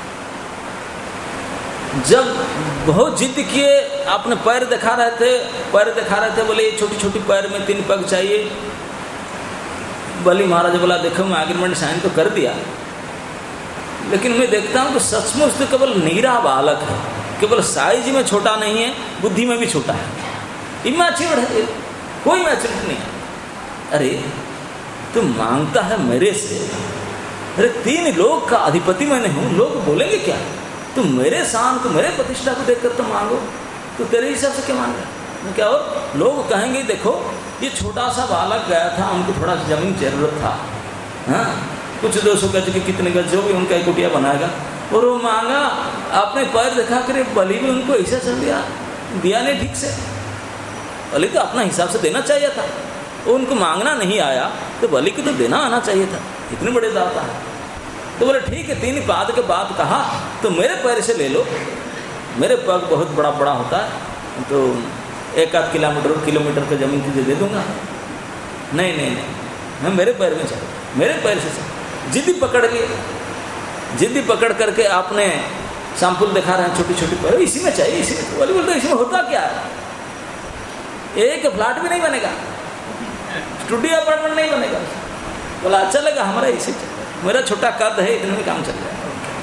जब बहुत जिद किए, अपने पैर दिखा रहे थे, पैर दिखा रहे थे, बोले छोटी छोटी पैर में तीन पग चाहिए। बलि महाराज बोला देखो मैं एग्रीमेंट साइन तो कर दिया, लेकिन मैं देखता हूँ कि सचमुच तो केवल नीरा बालक है, केवल साइज में छोटा नहीं है, बुद्धि में भी छोटा है, इमैच्योर्ड है, कोई मैच्योरिटी नहीं है। अरे तुम मांगता है मेरे से, अरे तीन लोग का अधिपति मैं नहीं हूँ, लोग बोलेंगे क्या? तुम मेरे शान को, मेरे प्रतिष्ठा को देखकर तो मांगो, तो तेरे हिसाब से क्या मांग रहा है क्या? और लोग कहेंगे देखो ये छोटा सा बालक गया था, उनको थोड़ा सा जमीन जरूरत था, हाँ कुछ दो सौ गज के कितने गज जो भी उनका कुटिया बनाएगा, और वो मांगा, आपने पैर दिखा कर बलि भी उनको ऐसा चल दिया, दिया नहीं ठीक से। बलि तो अपना हिसाब से देना चाहिए था, वो उनको मांगना नहीं आया तो बलि को तो देना आना चाहिए था, इतने बड़े दाता है। तो बोले ठीक है, तीन पाद के बाद कहा तो मेरे पैर से ले लो, मेरे पग बहुत बड़ा बड़ा होता है, तो एक आध किलोमीटर किलोमीटर का जमीन तुझे दे दूंगा। नहीं नहीं नहीं, मैं मेरे पैर में चलो, मेरे पैर से चलो, जिद्दी पकड़ लिए। जिद्दी पकड़ करके आपने सैंपल दिखा रहे हैं छोटी छोटी पर इसी में चाहिए, इसी में वाली बोलते इसी में होता क्या है, एक फ्लैट भी नहीं बनेगा, स्टूडियो अपार्टमेंट नहीं बनेगा। बोला अच्छा लगा हमारा इसी मेरा छोटा कद है इतने में काम चल जाएगा।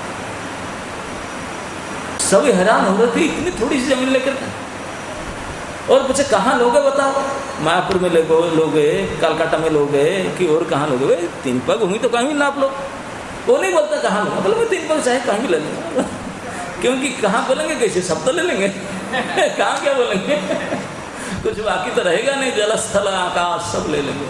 सभी हैरान हो रहे थे इतनी थोड़ी सी जमीन लेकर, और पूछे कहाँ लोगे बताओ, मायापुर में लोगे, कलकत्ता में लोगे कि और कहाँ लोगे, तीन पग हुई तो कहीं भी नाप लो। वो नहीं बोलता कहाँ लूँगा, बोले मैं तीन पग चाहे कहीं भी ले लूँगा, क्योंकि कहाँ बोलेंगे कैसे सब तो ले लेंगे कहाँ क्या बोलेंगे कुछ बाकी तो रहेगा नहीं, जल स्थल आकाश सब ले लेंगे।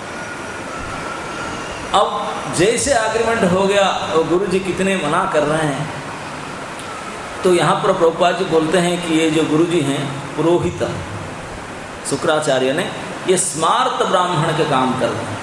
अब जैसे एग्रीमेंट हो गया और गुरु जी कितने मना कर रहे हैं, तो यहाँ पर प्रभुपाद जी बोलते हैं कि ये जो गुरु जी हैं पुरोहित शुक्राचार्य ने, ये स्मार्त ब्राह्मण के काम कर रहे हैं।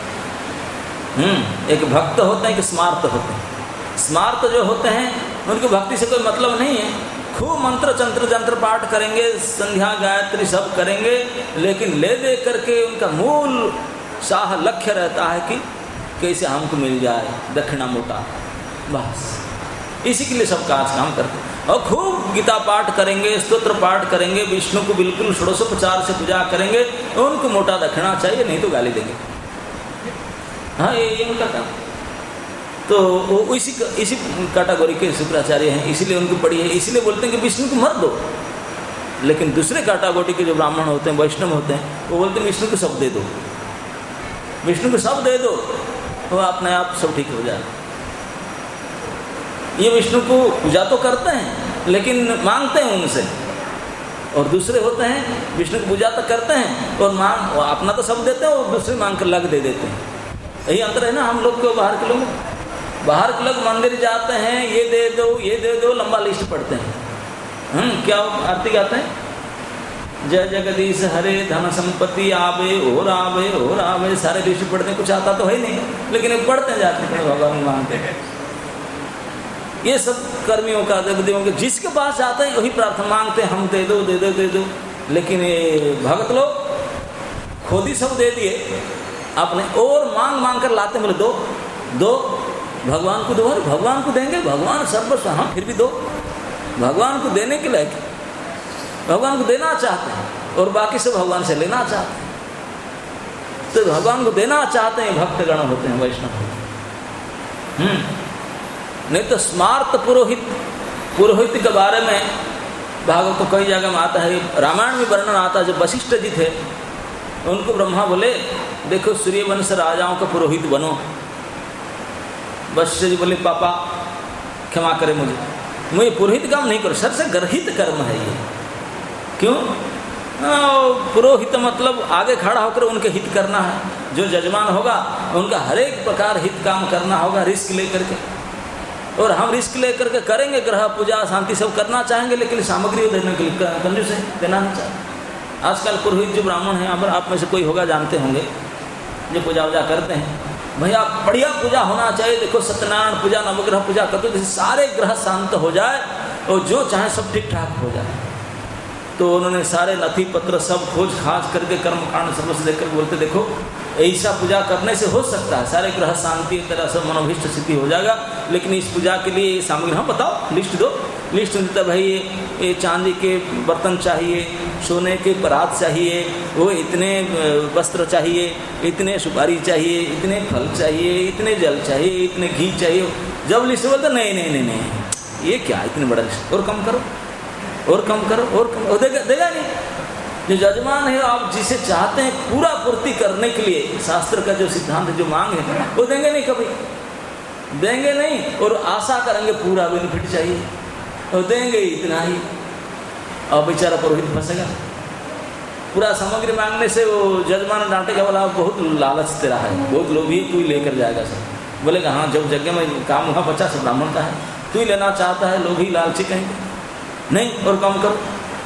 हम्म एक भक्त होते हैं, एक स्मार्त होते हैं। स्मार्त जो होते हैं उनकी भक्ति से कोई मतलब नहीं है, खूब मंत्र तंत्र जंत्र पाठ करेंगे, संध्या गायत्री सब करेंगे, लेकिन ले दे करके उनका मूल साह लक्ष्य रहता है कि कैसे हमको मिल जाए दक्षिणा मोटा, बस इसी के लिए सब काज काम करते हैं। और खूब गीता पाठ करेंगे, स्तोत्र पाठ करेंगे, विष्णु को बिल्कुल षोडशोपचार से पूजा करेंगे, उनको मोटा दक्षिणा चाहिए नहीं तो गाली देंगे। हाँ ये, ये उनका काम। तो वो इसी इसी कैटेगरी के शुक्राचार्य हैं, इसीलिए उनको पड़ी है, इसीलिए बोलते हैं कि विष्णु को मत दो। लेकिन दूसरे कैटेगरी के जो ब्राह्मण होते हैं, वैष्णव होते हैं, वो बोलते हैं विष्णु को सब दे दो, विष्णु को सब दे दो, तो अपने आप सब ठीक हो जाए। ये विष्णु को पूजा तो करते हैं लेकिन मांगते हैं उनसे, और दूसरे होते हैं विष्णु की पूजा तो करते हैं और मांग अपना तो सब देते हैं और दूसरे मांग कर लग दे देते हैं। यही अंतर है ना हम लोग को बाहर के लोग। बाहर के लोग मंदिर जाते हैं, ये दे दो ये दे दो, लंबा लिस्ट पढ़ते हैं। हम क्या आरती गाते हैं, जय जगदीश हरे धन संपत्ति आवे और आवे और आवे, सारे लिस्ट पढ़ते हैं, कुछ आता तो है नहीं लेकिन पढ़ते जाते हैं, भगवान मांगते हैं। ये सब कर्मियों का देवदेवों के जिसके पास जाते हैं वही प्रार्थना मांगते हैं, हम दे दो दे दो दे दो। लेकिन ये भगत लोग खुद ही सब दे दिए आपने, और मांग मांग कर लाते, बोले दो दो भगवान को दो, भगवान को देंगे, भगवान सर्वस्व, हाँ फिर भी दो। भगवान को देने के लिए भगवान को देना चाहते हैं और बाकी सब भगवान से लेना चाहते हैं। तो भगवान को देना चाहते हैं भक्त गण होते हैं, वैष्णव होते हैं। हम्म नहीं तो स्मार्त पुरोहित, पुरोहित के बारे में भागवत को कई जगह में आता है, रामायण में वर्णन आता है। जो वशिष्ठ जी थे उनको ब्रह्मा बोले देखो सूर्यवंश राजाओं का पुरोहित बनो। वशिष्ठ जी बोले पापा क्षमा करें मुझे, मुझे पुरोहित काम नहीं करो, सर से गर्हित कर्म है ये। क्यों? पुरोहित मतलब आगे खड़ा होकर उनके हित करना है, जो जजमान होगा उनका हर एक प्रकार हित काम करना होगा रिस्क लेकर के। और हम रिस्क लेकर के करेंगे, ग्रह पूजा शांति सब करना चाहेंगे, लेकिन सामग्री देने के लिए कंजूस है, देना नहीं चाहते। आजकल पुरोहित जो ब्राह्मण हैं, अगर आप में से कोई होगा जानते होंगे, जो पूजा वूजा करते हैं, भैया बढ़िया पूजा होना चाहिए। देखो सत्यनारायण पूजा, नवग्रह पूजा करते हैं, सारे ग्रह शांत हो जाए और जो चाहे सब ठीक ठाक हो जाए। तो उन्होंने सारे नथी पत्र सब खोज खाज करके कर्मकांड सर्वस्व देकर बोलते देखो ऐसा पूजा करने से हो सकता है सारे ग्रह शांति तरह से मनोभिष्ट सिद्धि हो जाएगा, लेकिन इस पूजा के लिए सामग्री हम बताओ, लिस्ट दो। लिस्ट देता भाई ये, ये चांदी के बर्तन चाहिए, सोने के परात चाहिए, वो इतने वस्त्र चाहिए, इतने सुपारी चाहिए, इतने फल चाहिए, इतने जल चाहिए, इतने घी चाहिए। जब लिस्ट बोलते नहीं नहीं नहीं नहीं ये क्या इतने बड़ा लिस्ट, और कम करो और कम करो और कम, और देगा देगा नहीं। जो जजमान है आप जिसे चाहते हैं पूरा पूर्ति करने के लिए, शास्त्र का जो सिद्धांत जो मांग है वो देंगे नहीं, कभी देंगे नहीं, और आशा करेंगे पूरा बेनिफिट चाहिए और देंगे इतना ही, और बेचारा पुरोहित फंसेगा। पूरा सामग्री मांगने से वो जजमान डांटेगा, बोला बहुत लालच तेरा है, बहुत लोभी है, तू ही लेकर जाएगा सब। बोलेगा हाँ जब यज्ञ में काम वहाँ पचास ब्राह्मण का है, तू ही लेना चाहता है, लोग ही लालची कहेंगे नहीं, और कम करो,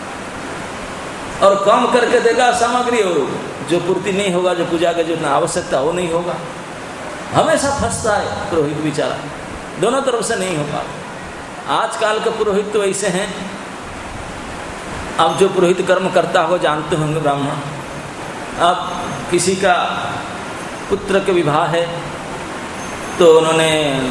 और कम करके देगा सामग्री, और जो पूर्ति नहीं होगा, जो पूजा का जितना आवश्यकता वो नहीं होगा। हमेशा फंसता है पुरोहित बेचारा, दोनों तरफ से नहीं हो पाता। आजकल के पुरोहित तो ऐसे हैं, अब जो पुरोहित कर्म करता हो जानते होंगे ब्राह्मण, अब किसी का पुत्र के विवाह है तो उन्होंने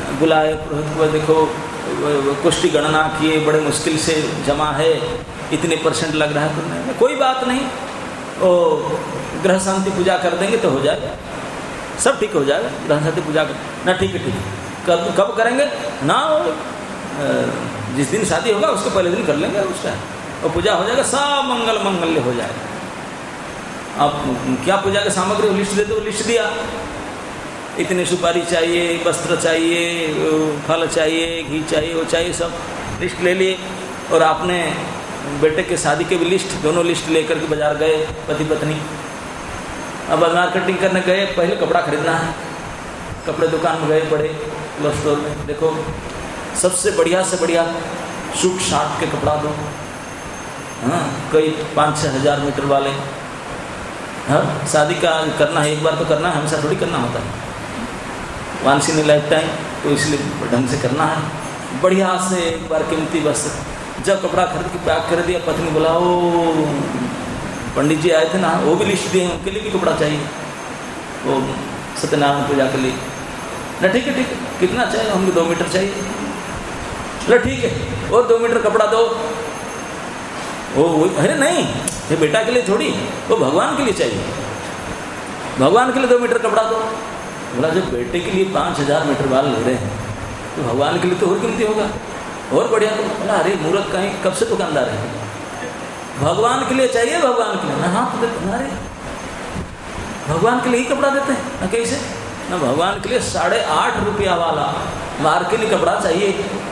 बुलाए पुरोहित को, देखो कुष्ठी गणना किए, बड़े मुश्किल से जमा है, इतने परसेंट लग रहा है करने में, कोई बात नहीं, वो ग्रह शांति पूजा कर देंगे तो हो जाएगा, सब ठीक हो जाएगा। ग्रह शांति पूजा कर ना, ठीक है ठीक है, कब कब करेंगे ना, जिस दिन शादी होगा उसके पहले दिन कर लेंगे, उसका और पूजा हो जाएगा, सब मंगल मंगल्य हो जाएगा। अब क्या पूजा की सामग्री लिस्ट दे दो, लिस्ट दिया, इतने सुपारी चाहिए, वस्त्र चाहिए, फल चाहिए, घी चाहिए, वो चाहिए, सब लिस्ट ले लिए। और आपने बेटे के शादी के भी लिस्ट, दोनों लिस्ट लेकर के बाजार गए पति पत्नी। अब बाजार कटिंग करने गए, पहले कपड़ा खरीदना है, कपड़े दुकान में गए, बड़े क्लॉथ स्टोर में, देखो सबसे बढ़िया से बढ़िया सूट साट के कपड़ा दो, हाँ कई पाँच छः हज़ार मीटर वाले। हाँ शादी का करना है, एक बार तो करना है, हमेशा थोड़ी करना होता है, वांसी नहीं लाइफ टाइम, तो इसलिए ढंग से करना है, बढ़िया से एक बार कीमती वस्त्र। जब कपड़ा खरीद के पैक कर दिया, पत्नी बोला ओ पंडित जी आए थे ना, वो भी लिस्ट दिए, उनके लिए भी कपड़ा चाहिए, वो सत्यनारायण पूजा के लिए ना, ठीक है ठीक है, कितना चाहिए, हमको दो मीटर चाहिए, बोला ठीक है, और दो मीटर कपड़ा दो। वो अरे नहीं, ये बेटा के लिए थोड़ी, वो भगवान के लिए चाहिए, भगवान के लिए दो मीटर कपड़ा दो। बोला जब बेटे के लिए पाँच हज़ार मीटर बाल ले रहे हैं तो भगवान के लिए तो और कीमती होगा, और बढ़िया। तो बोला अरे मूर्ख कहीं, कब से दुकानदार है, भगवान के लिए चाहिए, भगवान के लिए ना, हाँ तो देते, अरे भगवान के लिए ही कपड़ा देते हैं ना, कैसे ना, भगवान के लिए साढ़े आठ रुपया वाला मार्केट कपड़ा चाहिए।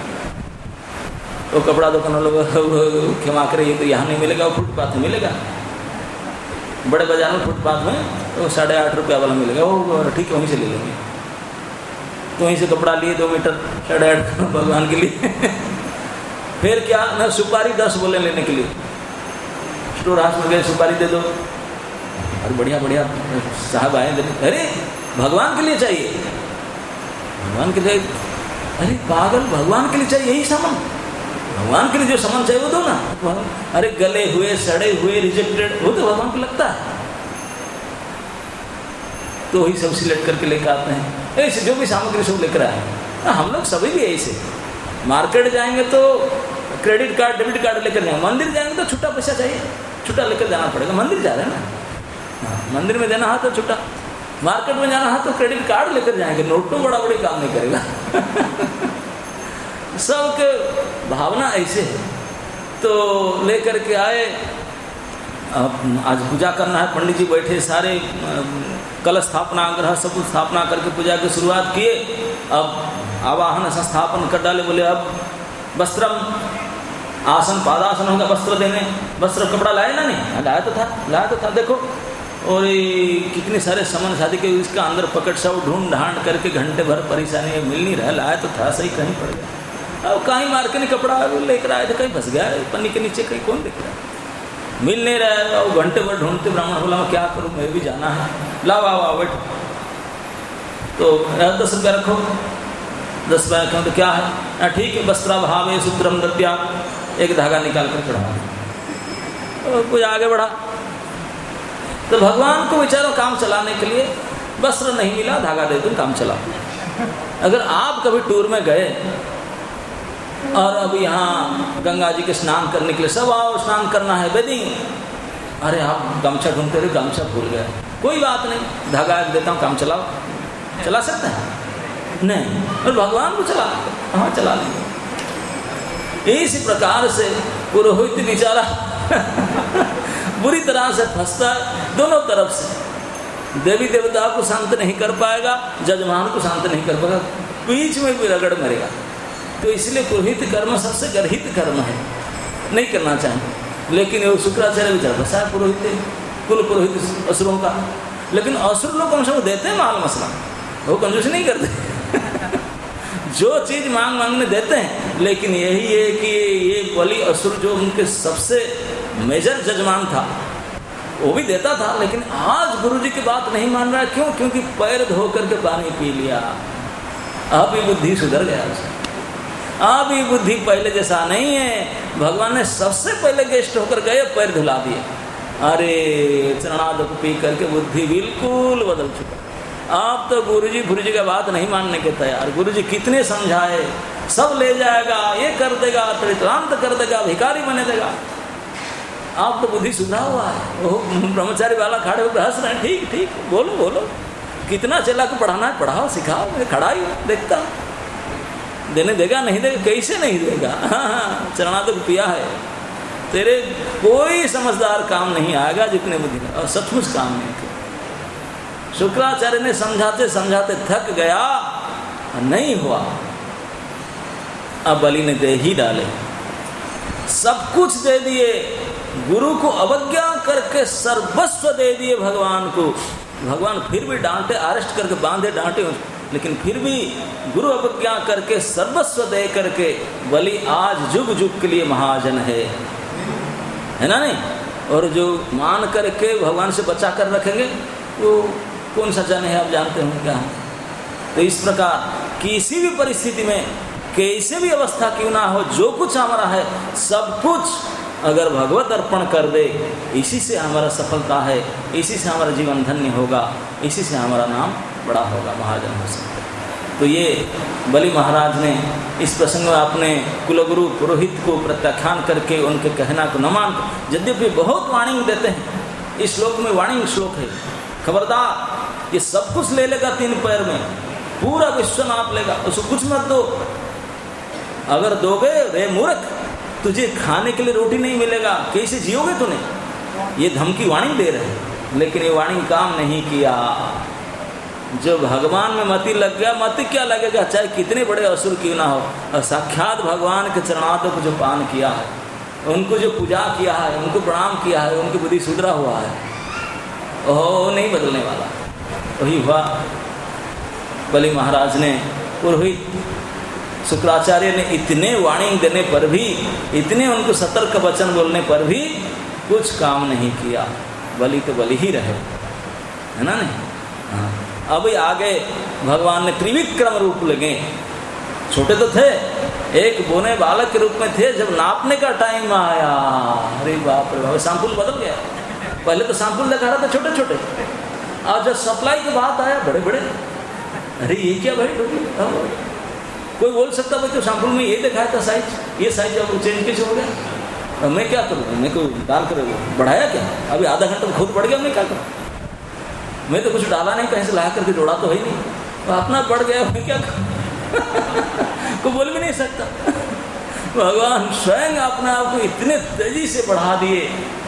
वो कपड़ा दुकान लोग क्षमा करे, ये तो यहाँ नहीं मिलेगा, वो फुटपाथ में मिलेगा, बड़े बाजार में फुटपाथ में तो साढ़े आठ रुपया वाला मिलेगा, वो ठीक है वहीं से ले लेंगे। तो वहीं से कपड़ा लिए दो मीटर साढ़े आठ भगवान के लिए। फिर क्या ना, सुपारी दस बोले लेने के लिए, स्टोर हाउस में गए, सुपारी दे दो, और बढ़िया बढ़िया साहब आए, अरे भगवान के लिए चाहिए, भगवान के लिए, अरे पागल, भगवान के लिए चाहिए यही सामान, भगवान के लिए जो सामान चाहिए वो दो ना। अरे गले हुए, सड़े हुए, रिजेक्टेड, वो तो भगवान को लगता है, तो वही सब सिलेक्ट करके लेकर आते हैं। ऐसे जो भी सामग्री सब लेकर आए, हम लोग सभी भी ऐसे, मार्केट जाएंगे तो क्रेडिट कार्ड डेबिट कार्ड लेकर जाएंगे, मंदिर जाएंगे तो छुट्टा पैसा चाहिए, छुट्टा लेकर जाना पड़ेगा, मंदिर जा रहे हैं ना, मंदिर में देना है तो छुट्टा, मार्केट में जाना है तो क्रेडिट कार्ड लेकर जाएंगे, नोट तो बड़ा बड़ी काम नहीं करेगा। सबके भावना ऐसे है, तो लेकर के आए, आज पूजा करना है, पंडित जी बैठे सारे, कल स्थापना ग्रह सब स्थापना करके पूजा की शुरुआत किए। अब आवाहन संस्थापन कर डाले, बोले अब वस्त्रम, आसन पादासन होगा, वस्त्र देने, वस्त्र कपड़ा लाए ना, नहीं लाया तो था, लाया तो था, देखो, और कितने सारे सामान शादी के, इसका अंदर पकड़ सब ढूंढ ढांड करके घंटे भर परेशानी, मिल नहीं रहा, लाया तो था सही, कहीं पड़ गया, अब कहीं मार के नहीं, कपड़ा लेकर आए थे, कहीं फंस गया पन्नी के नीचे, कहीं कौन देख रहा है, मिल नहीं रहा है, और घंटे भर ढूंढते, ब्राह्मण बोला मैं क्या करूँ, मैं भी जाना है, लाओ आओ आओ बैठो, तो दस रुपया रखो, दस रुपया रखो, तो क्या है, ठीक है, वस्त्राभाव है, सूत्रम दत्या, एक धागा निकाल कर चढ़ा, कुछ आगे बढ़ा। तो भगवान को बेचारों काम चलाने के लिए वस्त्र नहीं मिला, धागा दे दो, काम चला। अगर आप कभी टूर में गए और अब यहाँ गंगा जी के स्नान करने के लिए सब आओ, स्नान करना है, बेदिंग, अरे आप गमछा ढूंढते रहे, गमछा भूल गए, कोई बात नहीं, धागा देता हूँ, काम चलाओ, चला सकते हैं नहीं, और भगवान को चला, हाँ चला लेंगे। इसी प्रकार से पुरोहित बेचारा बुरी तरह से फंसता है दोनों तरफ से, देवी देवता को शांत नहीं कर पाएगा, जजमान को शांत नहीं कर पाएगा, बीच में भी रगड़ मरेगा। तो इसलिए पुरोहित कर्म सबसे गर्हित कर्म है, नहीं करना चाहिए। लेकिन वो शुक्राचार्य विचार बसा है पुरोहित, कुल पुरोहित असुरों का, लेकिन असुर लोग कम से कम देते हैं माल मसला, वो कंजूसी नहीं करते। जो चीज़ मांग मांगने देते हैं, लेकिन यही है कि ये बलि असुर जो उनके सबसे मेजर जजमान था वो भी देता था, लेकिन आज गुरुजी की बात नहीं मान रहा है। क्यों? क्योंकि पैर धो करके पानी पी लिया, अब ये बुद्धि सुधर गया उसे, अब ये बुद्धि पहले जैसा नहीं है। भगवान ने सबसे पहले गेस्ट होकर गए, पैर धुला दिए, अरे चरणादक पी करके बुद्धि बिल्कुल बदल चुका। आप तो गुरुजी गुरुजी का बात नहीं मानने के तैयार। गुरुजी कितने समझाए, सब ले जाएगा, ये कर देगा, त्रित्रांत कर देगा, भिखारी बने देगा। आप तो बुद्धि सुधरा हुआ है। वो ब्रह्मचारी वाला खड़े होकर हंस रहे हैं, ठीक ठीक बोलो बोलो, कितना चला को पढ़ाना है पढ़ाओ सिखाओ, मैं खड़ा ही देखता, देने देगा नहीं देगा, कैसे नहीं देगा। हाँ हाँ चरणादुक पिया है, तेरे कोई समझदार काम नहीं आएगा जितने बुद्धि, और सचमुच काम नहीं किया। शुक्राचार्य ने समझाते समझाते थक गया, नहीं हुआ, अब बलि ने दे ही डाले, सब कुछ दे दिए, गुरु को अवज्ञा करके सर्वस्व दे दिए भगवान को। भगवान फिर भी डांटे, अरेस्ट करके बांधे डांटे, लेकिन फिर भी गुरु अवज्ञा करके सर्वस्व दे करके बलि आज जुग जुग के लिए महाजन है, है ना नहीं। और जो मान करके भगवान से बचा कर रखेंगे वो कौन सा जन है आप जानते होंगे क्या। तो इस प्रकार किसी भी परिस्थिति में कैसे भी अवस्था क्यों ना हो, जो कुछ हमारा है सब कुछ अगर भगवत अर्पण कर दे, इसी से हमारा सफलता है, इसी से हमारा जीवन धन्य होगा, इसी से हमारा नाम बड़ा होगा, महाजन हो सकता है। तो ये बलि महाराज ने इस प्रसंग में अपने कुलगुरु पुरोहित को प्रत्याख्यान करके उनके कहना को न मान, यद्यपि बहुत वार्निंग देते हैं, इस श्लोक में वार्निंग श्लोक है, खबरदार ये सब कुछ ले लेगा तीन पैर में, पूरा विश्व नाप लेगा, उसको कुछ मत दो, अगर दोगे रे मूर्ख तुझे खाने के लिए रोटी नहीं मिलेगा, कैसे जियोगे तूने, ये धमकी वार्निंग दे रहे हैं। लेकिन ये वार्निंग काम नहीं किया। जो भगवान में मति लग गया, मति क्या लगेगा, चाहे कितने बड़े असुर क्यों ना हो, और साक्षात भगवान के चरणार्थ को जो पान किया है, उनको जो पूजा किया है, उनको प्रणाम किया है, उनकी बुद्धि सुधरा हुआ है, ओह नहीं बदलने वाला। वही हुआ, बलि महाराज ने पुरोहित शुक्राचार्य ने इतने वार्निंग देने पर भी, इतने उनको सतर्क वचन बोलने पर भी कुछ काम नहीं किया। बलि तो बलि ही रहे, है ना नहीं। हाँ अब आगे भगवान ने त्रिविक्रम रूप लगे, छोटे तो थे, एक बोने बालक के रूप में थे, जब नापने का टाइम आया, अरे बाप रे बाप, सैंपल बदल गया। पहले तो सैंपल दिखा रहा था छोटे छोटे, और जब सप्लाई की बात आया बड़े बड़े, अरे ये क्या भाई, कोई बोल सकता भाई तो सैंपल में ये दिखाया था साइज, ये साइज अब चेंज कैसे हो गया, अब मैं क्या करूँ, मैं को डाल कर बढ़ाया क्या, अभी आधा घंटा खुद बढ़ गया, मैं क्या करूँ, मैं तो कुछ डाला नहीं, कहीं से ला करके जोड़ा तो है नहीं, तो अपना बढ़ गया, मैं क्या करूँ कोई बोल भी नहीं सकता। भगवान स्वयं अपने आप को इतने तेजी से बढ़ा दिए,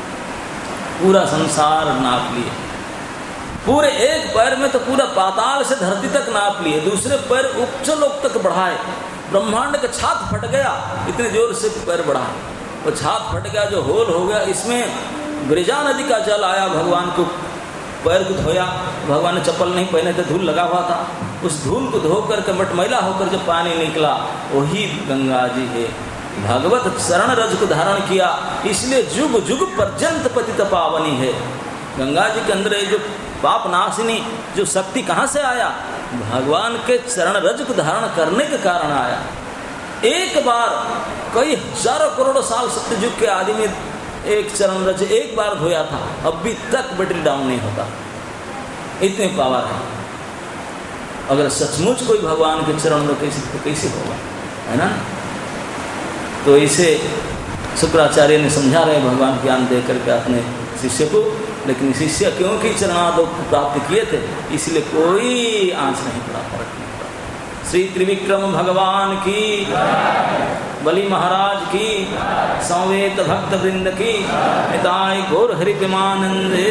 पूरा संसार नाप लिए, पूरे एक पैर में तो पूरा पाताल से धरती तक नाप लिए, दूसरे पैर उच्च लोक तक बढ़ाए, ब्रह्मांड का छात फट गया, इतने जोर से पैर बढ़ा, वो छात फट गया, जो होल हो गया, इसमें ब्रिजा नदी का जल आया, भगवान को पैर को धोया, भगवान ने चप्पल नहीं पहने थे, धूल लगा हुआ था, उस धूल को धो करके मटमैला होकर जब पानी निकला, वही गंगा जी है। भगवत चरण रज को धारण किया, इसलिए जुग जुग पर्यंत पतित पावनी है। गंगा जी के अंदर जो पाप नाशिनी जो शक्ति कहाँ से आया, भगवान के चरण रज को धारण करने के कारण आया। एक बार कई हजारों करोड़ों साल सत्ययुग के आदि में एक चरण रज एक बार धोया था, अभी तक बैटरी डाउन नहीं होता, इतने पावर है। अगर सचमुच कोई भगवान के चरण में कैसे तो कैसे होगा, है ना। तो इसे शुक्राचार्य ने समझा रहे भगवान ज्ञान दे करके अपने शिष्य को, लेकिन शिष्य क्योंकि चरणादोक प्राप्त किए थे इसलिए कोई आंच नहीं पड़ा, फर्क नहीं पड़ा। श्री त्रिविक्रम भगवान की, बलि महाराज की, संवेद भक्त वृंद की, निताय गौर हरि प्रेमानंदे।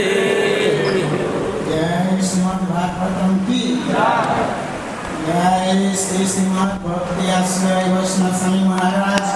जय श्रीमद् भागवतम की, जय श्री श्रीमद् भक्ति आश्रय वैष्णव स्वामी महाराज